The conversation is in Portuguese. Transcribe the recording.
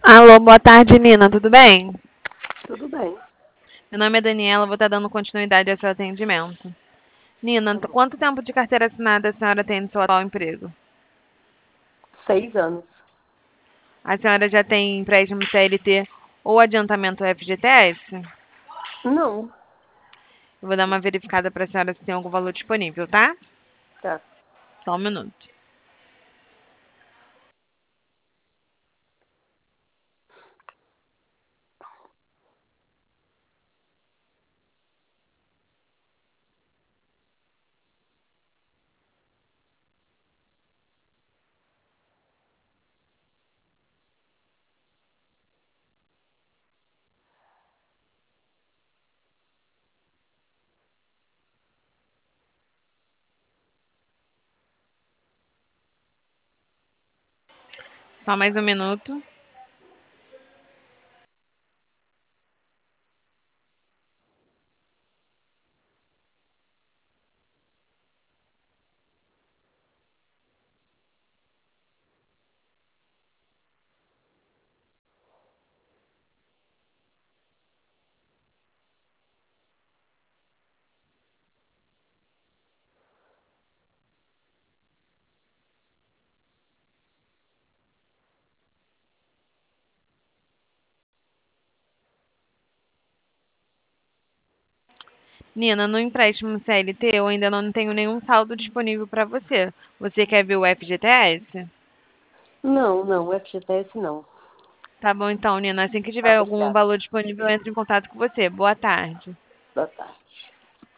Alô, boa tarde, Nina, tudo bem? Tudo bem, Meu nome é Daniela, vou estar dando continuidade ao seu atendimento. Nina, tá bom. quanto tempo de carteira assinada a senhora tem no seu atual emprego? 6 anos. A senhora já tem empréstimo CLT ou adiantamento FGTS? Não, Eu vou dar uma verificada para a senhora se tem algum valor disponível, tá? tá. Só um minuto. Só mais um minuto. Nina, no empréstimo CLT eu ainda não tenho nenhum saldo disponível para você. Você quer ver o FGTS? Não, não, FGTS não. Tá bom então, Nina. Assim que Tá, tiver algum obrigada. valor disponível, eu entro em contato com você. Boa tarde. Boa tarde.